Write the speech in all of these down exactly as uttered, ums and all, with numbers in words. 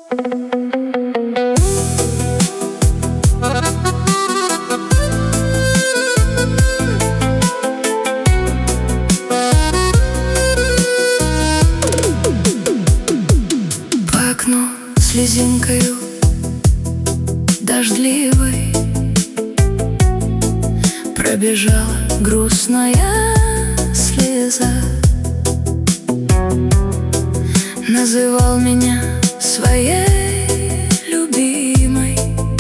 По окну слезинкою дождливой пробежала грустная слеза. Называл меня своей любимой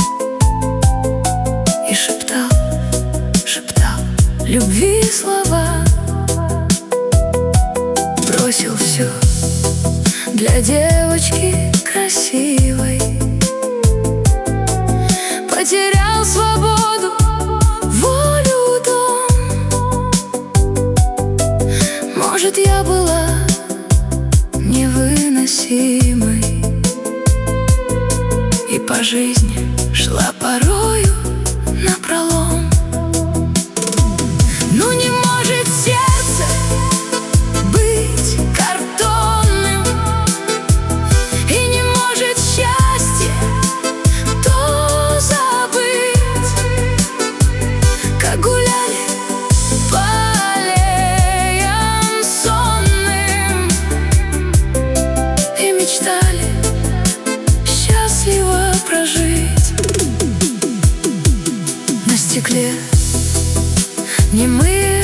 и шептал, шептал любви слова. Бросил все для девочки красивой, потерял свободу, волю, дом. Может, я была невыносимой и по жизни шла порою напролом. Ну не может сердце быть картонным, и не может счастье то забыть, как гуляли по аллеям сонным и мечтали счастливо прожить. На стекле немые